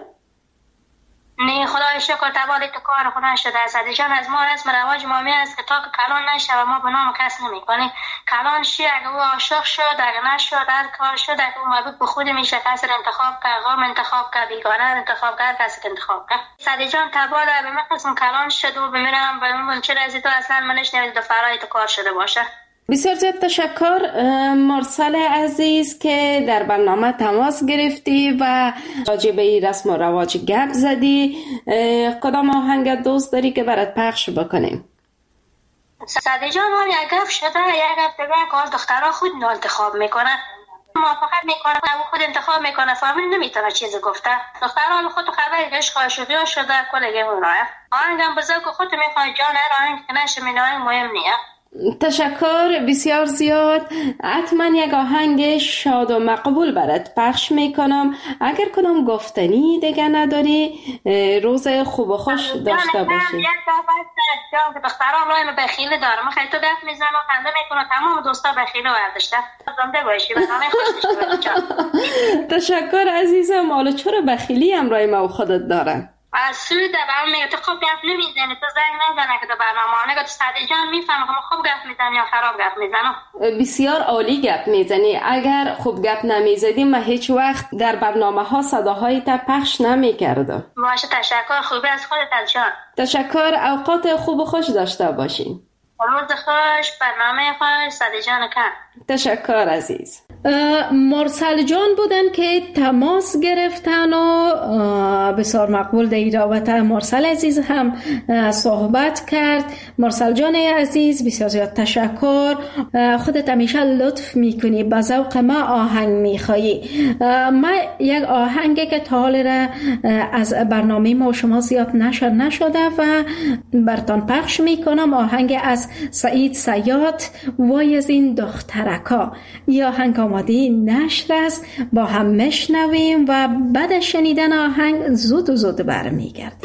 نه خدای شکر تبالی تو کار خدا شده. سعدی جان از ما رسم رواج ما می است که تا که کلان نشه و ما به نام کس نمی کنیم. کلان شی اگه او عاشق شد اگه نشد هر کار شد اگه او مربوط به خود میشه، کسی را انتخاب کرد، قوم انتخاب کرد، بیگانه انتخاب کرد، کسی انتخاب کرد. سعدی جان تباله به من قسم کلان شد و بمیرم و من چه رازی تو اصلا منش نمید دفعه تو کار شده باشه. بسیار زیاد تشکر مرسل عزیز که در برنامه تماس گرفتی و راجع به این رسم و رواج گپ زدی. کدام آهنگ دوست داری که برات پخش بکنیم؟ سعدی جان هم یک گپ شده، یک گپ دیگه که دخترها خود انتخاب میکنه، موافقت میکنه و خود انتخاب میکنه، فامیل نمیتونه چیزی گفته. دخترها خود خبر عشق عاشقی شده کلگی مونایه. آهنگم بزرگ خود میخواد جان هر آهنگ که نشه مینای مهم نیه. تشکر بسیار زیاد. حتما یک آهنگ شاد و مقبول برات پخش میکنم. اگر کدام گفتنی دیگه نداری روز خوب و خوش داشته باشی. یک دفعه که دخترها رایم بخیله دارم، خیلی تو گفت میزنم و خنده میکنم، تمام دوستا بخیله وردشته. زنده باشی و همه خوش باشی. تشکر عزیزم. حالا چرا بخیلی هم رای ما و خودت دارن؟ از سوی در برنامه میگه تو خوب گفت نمیزنی، تو زنگ نزنه که تو برنامه نگه تو سعدی جان میفهمه که ما خوب گفت میزنی یا خراب گفت میزنم. بسیار عالی گفت میزنی. اگر خوب گفت نمیزدی ما هیچ وقت در برنامه ها صداهای تا پخش نمیکردم. باشه تشکر، خوبی از خودت از جان. تشکر، اوقات خوب و خوش داشته باشین. روز خوش، برنامه خوش، سعدی جان کن. تشکر عزیز. مرسل جان بودن که تماس گرفتن و بسیار مقبول در رابطه مرسل عزیز هم صحبت کرد. مرسل جان عزیز بسیار زیاد تشکر. خودت همیشه لطف میکنی، به ذوق ما آهنگ میخوایی. ما یک آهنگی که تا حال را از برنامه ما شما زیاد نشر نشده و برتان پخش میکنم. آهنگ از سعید صیاد وای از این دخترکا. یا آهنگ آماده نشر است، با هم مشنویم و بعد شنیدن آهنگ زود و زود برمیگردیم.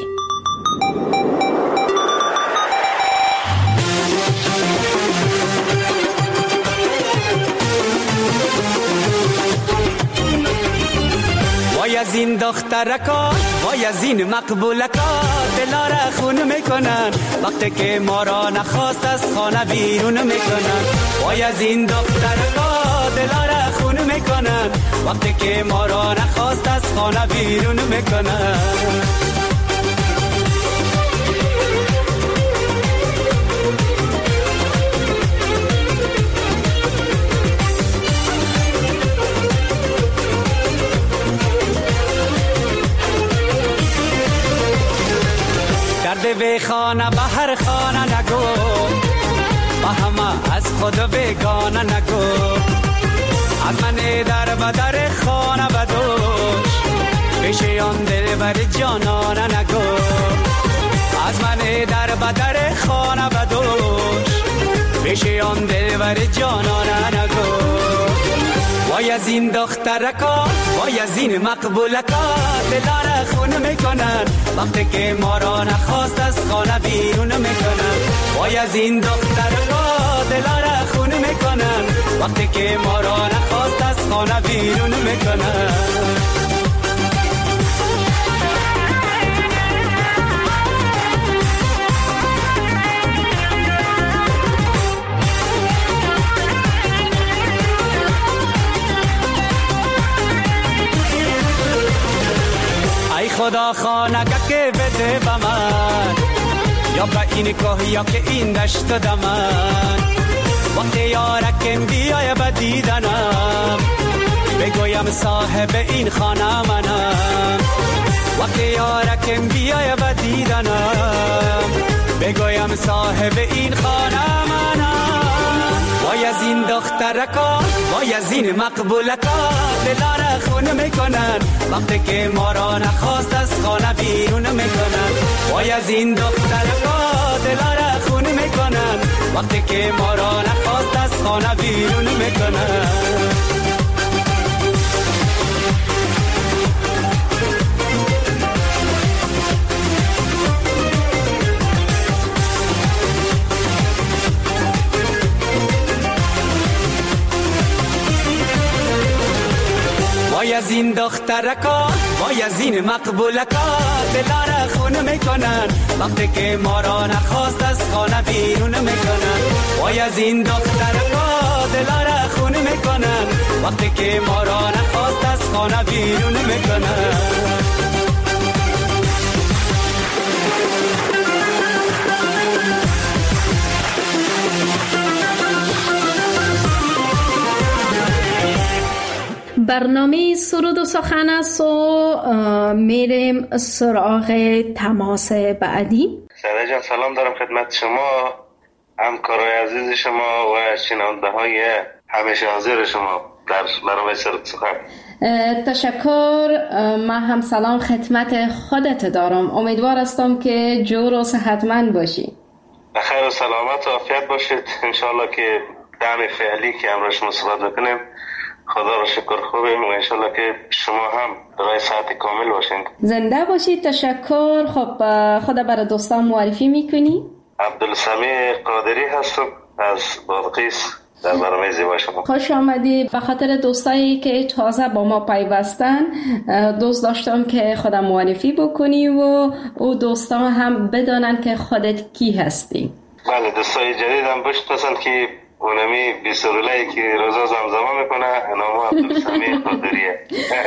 وای از از این دخترکا وای از این مقبولکا دلار خون میکنن وقتی که ما را نخواست از خانه بیرون میکنن. وای از این دخترکا دلار خون میکنن وقتی که ما را نخواست از خانه بیرون میکنن. کرده به خانه به هر خانه نگو با همه از خود بگانه نگو. از من در بدر خانه بدوش پیش آن دل بر جانانه نگو. از من در بدر خانه بدوش پیش آن دل بر جانانه نگو. وای از این دخترکا وای از این مقبولکا دلار خون میکنن وقتی که ما را نخواست از خانه بیرون میکنن. وای از این دخترکا دلار خون میکنن وقتی که ما را نخواست از خانه بیرون میکنن. خدا خانگه که بده به من یا به این کوه یا که این دشت دمن. وقتی یارکم بیای به دیدنم بگویم صاحب این خانه منم. وقتی یارکم بیای به دیدنم بگویم صاحب این خانه منم. وای از این دخترکا وای از این مقبولکا دلار خون میکنن وقتی که ما را نخواست از خانه بیرون میکنن. وای از این دخترکا دلار خون میکنن وقتی که ما را نخواست از خانه بیرون میکنن. وای از این دخترکا وای از این مقبولکا دلار خون میکنن وقتی که ما را نخواست از خانه بیرون میکنن. وای از این دخترکا دلار خون میکنن وقتی که ما را نخواست از خانه بیرون میکنن. برنامه سرود و سخن است و میریم سراغ تماس بعدی. سعاده جان سلام دارم خدمت شما، همکارای عزیز شما و شنونده های همیشه حاضر شما در برنامه سرود و سخن. تشکر. من هم سلام خدمت خودت دارم. امیدوار هستم که جور و صحتمند باشی. بخیر و سلامت و عافیت باشید. انشالله که دم فعلی که امروز شما صحبت بکنیم خدا را شکر خوبیم و انشالله که شما هم برای ساعت کامل باشین. زنده باشید. تشکر. خب خدا برای دوستان معرفی میکنی؟ عبدالسمیع قادری هستم از بادغیس در برنامه زیبا شما. خوش آمدی. به خاطر دوستایی که تازه با ما پیوستن دوست داشتم که خدا معرفی بکنی و او دوستان هم بدانن که خودت کی هستی. بله دوستای جدید هم بشناسن که اونمی بیسرولایی که روزا زمزمه میکنه نامو عبدالسمیع قادریه.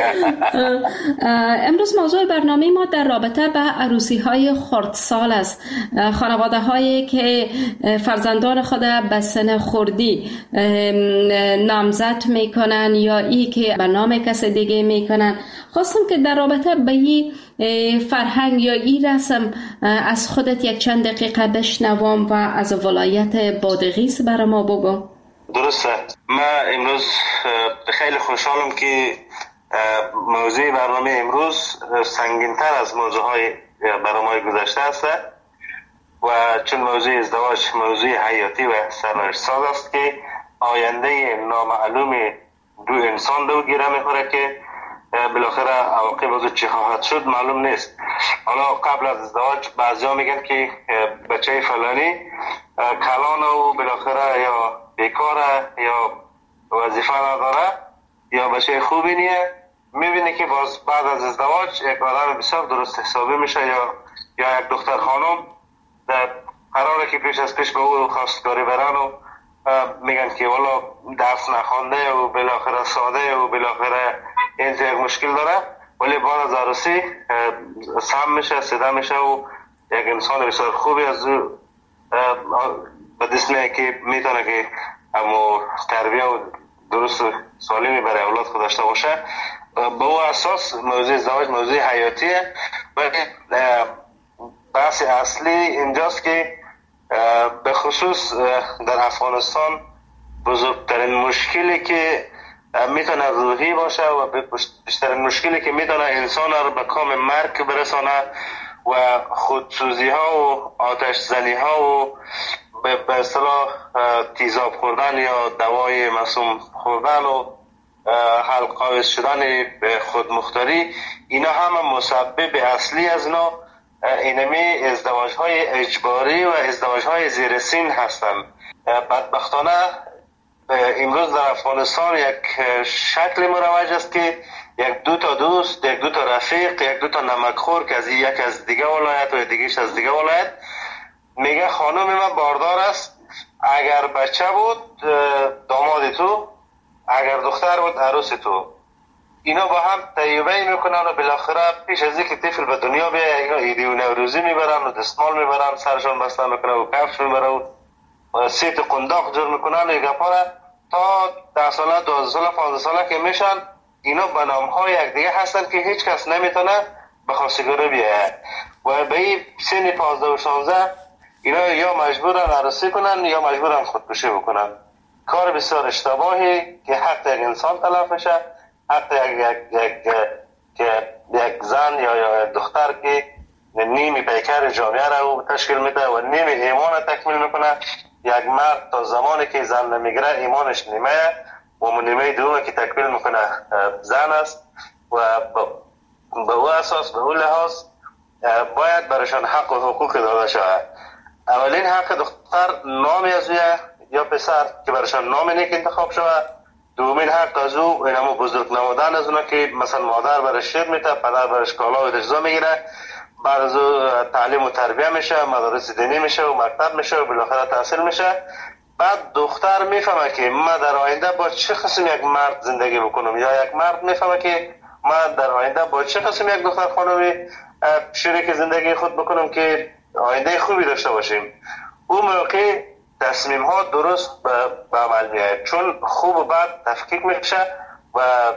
امروز موضوع برنامه ما در رابطه به عروسی های خردسال است. خانواده هایی که فرزندان خود به سن خردی نامزد میکنن یا ای که به نام کس دیگه میکنن. خواستم که در رابطه به این فرهنگ یا این رسم از خودت یک چند دقیقه بشنوم و از ولایت بادغیس برای ما بگو. درسته. من امروز خیلی خوشحالم که موضوع برنامه امروز سنگین‌تر از موضوعهای برنامه گذشته است و چون موضوع ازدواج موضوع حیاتی و سرنوشت‌ساز است که آینده نامعلوم دو انسان دو گیره میخوره که بالاخره عواقب از چی خواهد شد معلوم نیست. حالا قبل از ازدواج بعضیا میگن که بچه فلانی کلانه و بالاخره یا بیکاره یا وظیفه نداره یا بچه خوبی نیه میبینی که باز بعد از ازدواج یک آدم بسیار درست حسابی میشه یا یا یک دختر خانم در قراره که پیش از پیش به او خواستگاری برن و میگن که والا درس نخوانده و بالاخره ساده و بالاخره این یک مشکل داره، ولی بعد از عروسی سم میشه، سیده میشه و یک انسان بسیار خوبی از او به دست میاد که میتونه که اما تربیه و درست و سالمی برای اولاد خود داشته باشه. به او اساس موضوع ازدواج موضوع حیاتیه. ولی بحث اصلی اینجاست که به خصوص در افغانستان بزرگترین مشکلی که میتونه روحی باشه و بیشترین مشکلی که میتونه انسان رو به کام مرگ برسانه و خودسوزی ها و آتش زنی ها و به اصطلاح تیزاب خوردن یا دوای مسموم خوردن و حلقاویز شدن خودمختاری، اینا همه مسبب اصلی از اینا اینمی ازدواج های اجباری و ازدواج های زیر سن هستن. بدبختانه امروز در افغانستان یک شکل مروج است که یک دو تا دوست، یک دو تا رفیق، یک دو تا نمکخور که از یک از دیگه ولایت و دیگهش از دیگه ولایت میگه خانم من باردار است، اگر بچه بود داماد تو، اگر دختر بود عروس تو. اینا با هم تیوبه میکنن و بالاخره پیش از اینکه طفل به دنیا بیاید اینا عیدی و نوروزی میبرن و دستمال میبرن، سرشان بسته میکنن و کفش میبرن و سیت قنداق جور میکنن و گپاره تا ده ساله، دوازده ساله، پانزده ساله که میشن اینا به نام های یک دیگه هستن که هیچ کس نمیتونه به خواستگاری بیاید و به این سن پانزده و شانزده اینا یا مجبورن عروسی کنن یا مجبورن خودکشی بکنن. کار بسیار اشتباهی که حق یک انسان تلف میشه، حق یک یک یک که یک زن یا یا دختر که نیمی پیکر جامعه را تشکیل میده و نیمی ایمان تکمیل میکنه. یک مرد تا زمانی که زن نمیگیره ایمانش نیمه و نیمه دومه که تکمیل میکنه زن است و به او اساس به او لحاظ باید برایشان حق و حقوق داده شود. اولین حق دختر نامی از اویه یا پسر که برایشان نام نیک انتخاب شود. دومین حق از او اینمو بزرگ نمودن از اونا که مثلا مادر برش شیر میته، پدر برش کالا و اجزا میگیره، بعد از او تعلیم و تربیه میشه، مدارس دینی میشه و مکتب میشه و بالاخره تحصیل میشه. بعد دختر میفهمه که من در آینده با چه قسم یک مرد زندگی بکنم یا یک مرد میفهمه که من در آینده با چه قسم یک دختر خانمی شریک زندگی خود بکنم که آینده خوبی داشته باشیم. اون موقع تصمیم ها درست به عمل میاد، چون خوب و بد تفکیک میشه و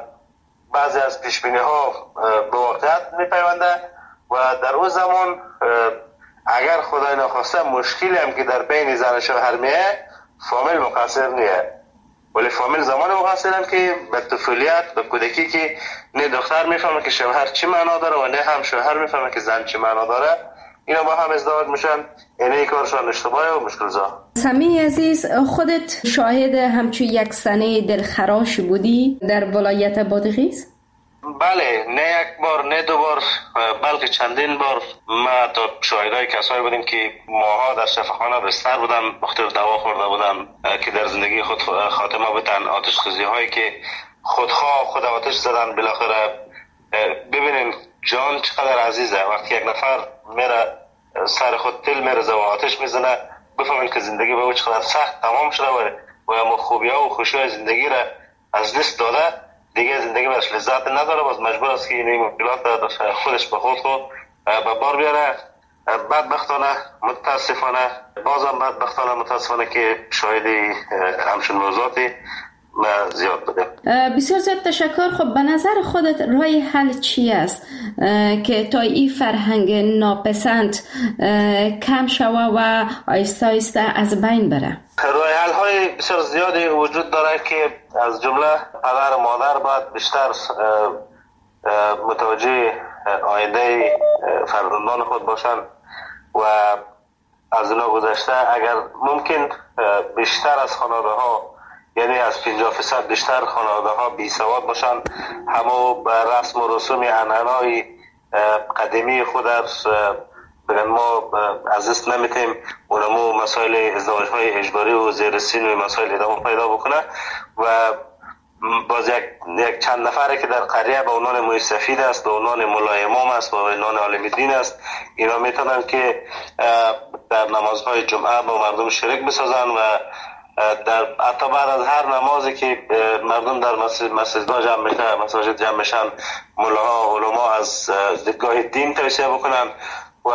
بعضی از پیش بینی ها به واقعیت میپیونده و در اون زمان اگر خدای نخواسته مشکلی هم که در بین زن و شوهر میاد فامیل مقصر نیه، ولی فامیل زمان مقصر هم که به طفولیت به کودکی که نه دختر میفهمه که شوهر چی معنا داره و نه هم شوهر میفهمه که زن چی معنا داره، اینا با هم ازدواج میشن. اینه کارشان اشتباهه و مشکل زا. سمی عزیز، خودت شاهد همچون یک سنه دلخراش بودی در ولایت بادغیس؟ بله، نه یک بار نه دو بار بلکه چندین بار ما تا شاهدای کسایی بودیم که ماها در شفاخانه بستر بودن، مختلف دوا خورده بودن که در زندگی خود خاتمه بودن، آتش خیزی هایی که خودخواه خود آتش زدن. بالاخره ببینین جان چقدر عزیزه، وقتی یک نفر میره سر خود تل میرزه و آتش میزنه بفهمین که زندگی به او چقدر سخت تمام شده و اما خوبی ها و خوشی های زندگی را از دست داده، دیگه زندگی برش لذت نداره، باز مجبور است که این مشکلات خودش به خود خود به بار بیاره. بدبختانه متاسفانه بازم بدبختانه متاسفانه که شاهدی همچون موضوعاتی زیاد بوده. بسیار زیاد تشکر. خب به نظر خودت راه حل چی است که تا این فرهنگ ناپسند کم شوه و آیسته آیسته از بین بره؟ راه حل های بسیار زیادی وجود داره که از جمله پدر و مادر باید بیشتر متوجه آینده فرزندان خود باشن و از اونا گذشته اگر ممکن بیشتر از خانواده ها، یعنی از پنجاه فیصد بیشتر خانواده ها بی سواد باشن، همو به رسم و رسوم عنعنای قدیمی خود بگن ما از دست نمیتیم، اونمو مسائل ازدواج های اجباری و زیر سن و مسائل ادامه پیدا بکنه و باز یک, یک چند نفره که در قریه به عنوان موی سفید است، به عنوان ملای امام است، به عنوان عالم دین است، اینا میتونن که در نمازهای جمعه با مردم شریک بسازن و در حتی بعد از هر نمازی که مردم در مسجد مسجدها جمع میشن، مساجد جمع میشن، ملاها علما از دیدگاه دین توصیه بکنن و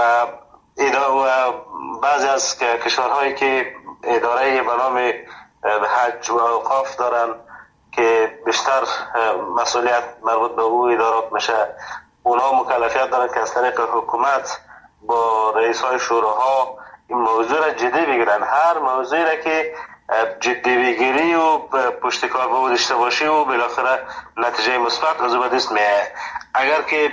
و بعضی از کشورهایی که اداره به نام حج و اوقاف دارن که بیشتر مسئولیت مربوط به او ادارات میشه، اونا مکلفیت دارن که از طریق حکومت با رئیس های شوراها این موضوع را جدی بگیرن. هر موضوعی را که جدی بگیری و پشتکار به او داشته باشی و بالاخره نتیجه مثبت از او به دست میاد. اگر که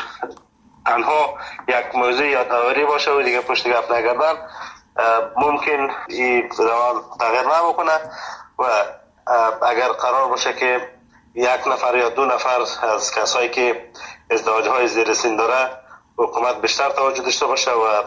تنها یک موضوع یادآوری باشه و دیگه پشت گپ نگردن، ممکن این روان تغییر نکنه و اگر قرار باشه که یک نفر یا دو نفر از کسایی که ازدواج‌های زیر سن داره حکومت بیشتر توجه داشته باشه و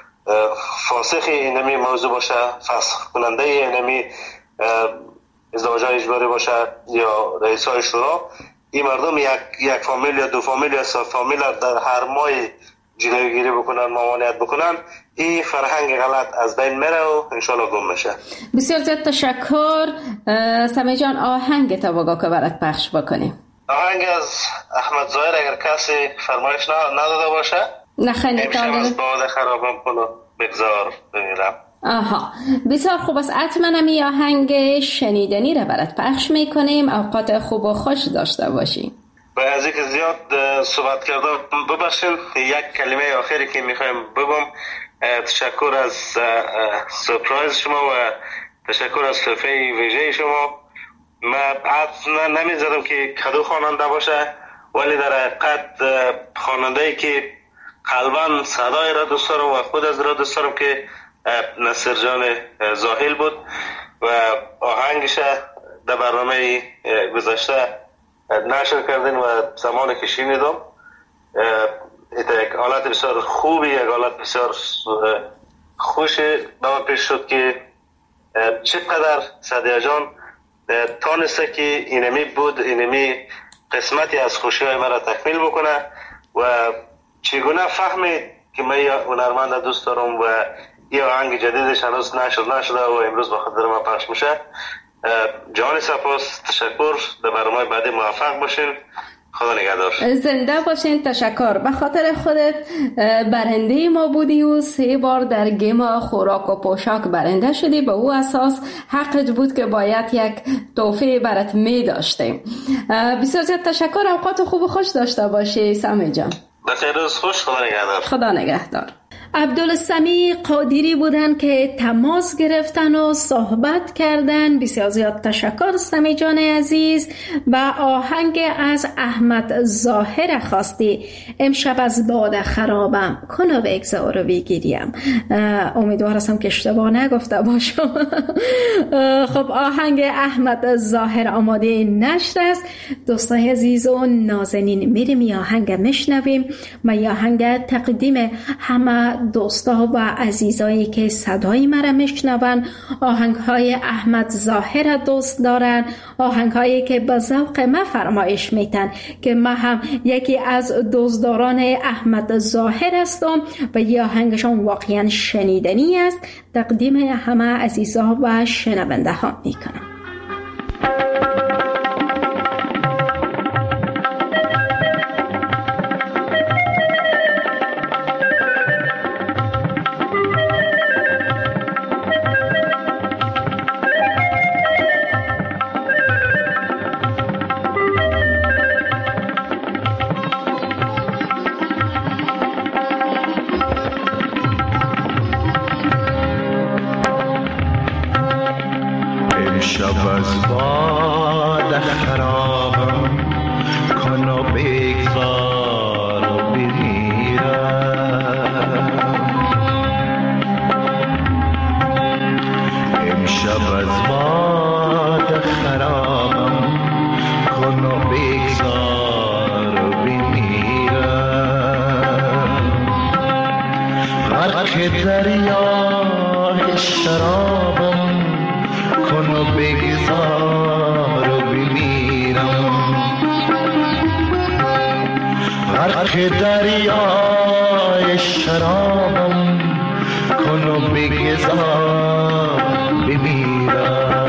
فاسخ اینمی موضوع باشه، فسخ کننده اینمی ازدواج‌های اجباری باشه یا رئیس‌های شورا، این مردم یک یک فامیل یا دو فامیل یا سه فامیل در هر ماه جلوگیری بکنن، ممانعت بکنن، این فرهنگ غلط از بین میره و انشالله گم میشه. بسیار زیاد تشکر. سمی جان، آهنگ تا بگاه که برات پخش بکنیم. آهنگ از احمد ظاهر اگر کسی فرمایش نداده باشه. نخنی امشب از باد خرابم کنو بگذار بمیرم. آها، بسیار خوب است. حتما می آهنگ شنیدنی را برات پخش میکنیم. اوقات خوب و خوش داشته باشیم. با از اینکه زیاد صحبت کردم ببخشید، یک کلمه آخری که میخوایم بگم، تشکر از سورپرایز شما و تشکر از تحفه ویژه شما. من حد نمیزدم که کدو خواننده باشه، ولی در حقیقت خواننده‌ای که قلباً صدای را دوست دارم و خود از را دوست دارم که نصیر جان زاهل بود و آهنگش در برنامه گذشته نشر کردین و زمانی که شنیدم یک حالت بسیار خوبی، یک حالت بسیار خوش به من پیش شد که چقدر سعدیه جان تانسته که اینمی بود، اینمی قسمتی از خوشی های مرا تکمیل بکنه و چگونه فهمید که من یا هنرمند دوست دارم و یه آهنگ جدیدش هنوز نشد نشده و امروز با خاطر من پخش میشه. جان سپاس، تشکر. در برنامه بعدی موفق باشین. خدا نگهدار. زنده باشین. تشکر. به خاطر خودت برنده ما بودی و سه بار در گیم خوراک و پوشاک برنده شدی. به او اساس حقت بود که باید یک تحفه برات می داشتیم. بسیار زیاد تشکر. اوقات خوب و خوش داشته باشی سمی جان. بخیر روز خوش. خدا نگهدار. خدا نگهدار. عبدالسمی قادری بودن که تماس گرفتن و صحبت کردن. بسیار زیاد تشکر سمی جان عزیز. و آهنگ از احمد ظاهر خواستی، امشب از باد خرابم کنو بگذار و بگیریم. امیدوار هستم که اشتباه نگفته باشم. خب آهنگ احمد ظاهر آماده نشر است. دوستای عزیز و نازنین میریم یا آهنگ میشنویم. ما یا آهنگ تقدیم همه دوستا و عزیزایی که صدای مرا میشنون، آهنگ های احمد ظاهر دوست دارن، آهنگ هایی که به ذوق ما فرمایش میتن که ما هم یکی از دوستداران احمد ظاهر هستم و یه آهنگشون واقعا شنیدنی است. تقدیم همه عزیزا و شنونده ها میکنم. شب از باد خرابم کنو بگذار و بمیرم. امشب از باد خرابم کنو بگذار و بمیرم. غرق دریای شرابم کنو بگذار و بمیرم. غرق دریای شرابم کن و بگذار بمیرم.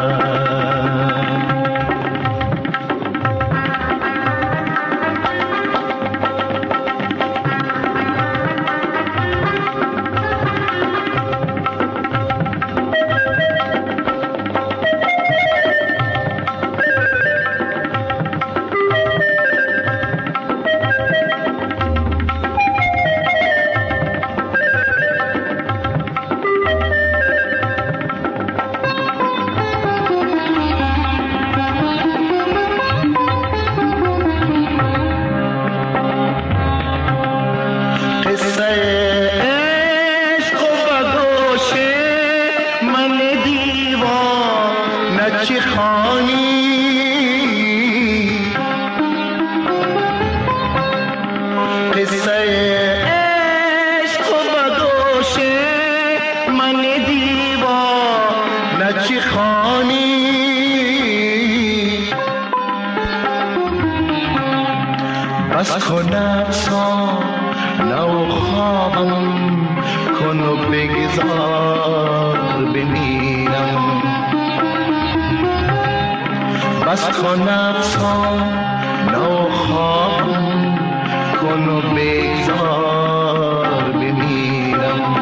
بس کن افسان نو خوابم کن و بگذار بمیرم. بس کن افسان نو خوابم کن و بگذار بمیرم.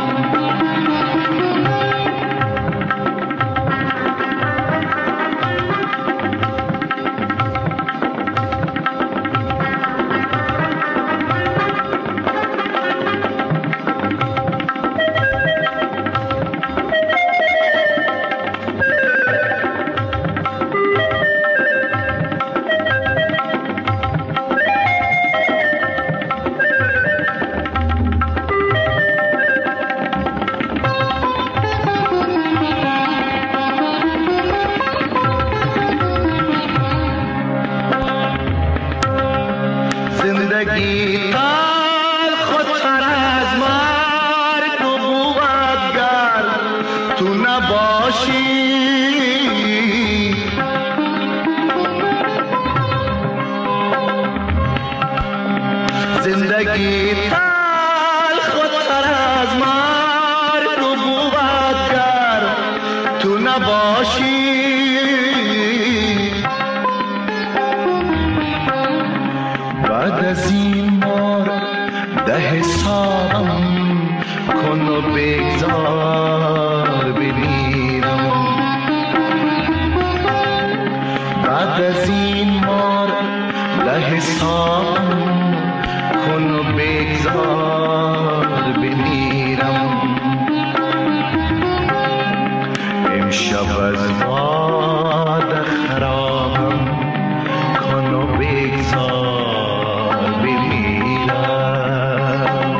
زندگی خودتر از مرگ و بود گر تو نباشی. زندگی خودتر از مرگ و بود گر تو نباشی. بعد از این بار ده حسابم کن و بگذار بمیرم. بعد از این بار ده حسابم کن و بگذار بمیرم. امشب از باد خرابم کن و بگذار بمیرم.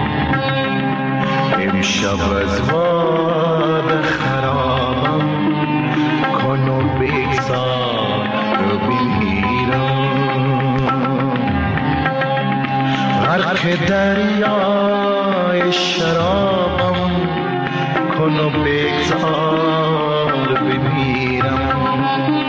امشب از باد خرابم کن و بگذار بمیرم. غرق دریای شرابم کن و بگذار بمیرم.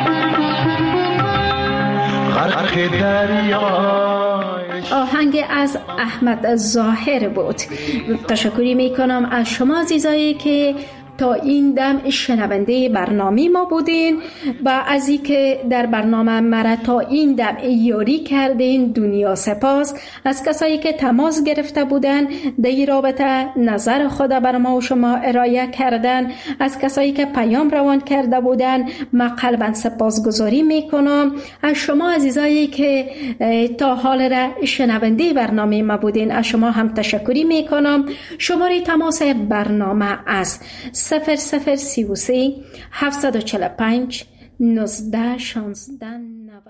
غرق دریای آهنگ از احمد ظاهر بود. تشکری میکنم از شما عزیزایی که تا این دم شنونده برنامه ما بودین و از این که در برنامه مرا تا این دم یاری کردین دنیا سپاس. از کسایی که تماس گرفته بودن در این رابطه نظر خود بر ما و شما ارائه کردن، از کسایی که پیام روان کرده بودن ما قلباً سپاسگزاری میکنم. از شما عزیزایی که تا حال را شنونده برنامه ما بودین از شما هم تشکری میکنم. شماره تماس برنامه از صفر صفر سی و سه هفتصد و چهل و پنج نوزده شانزده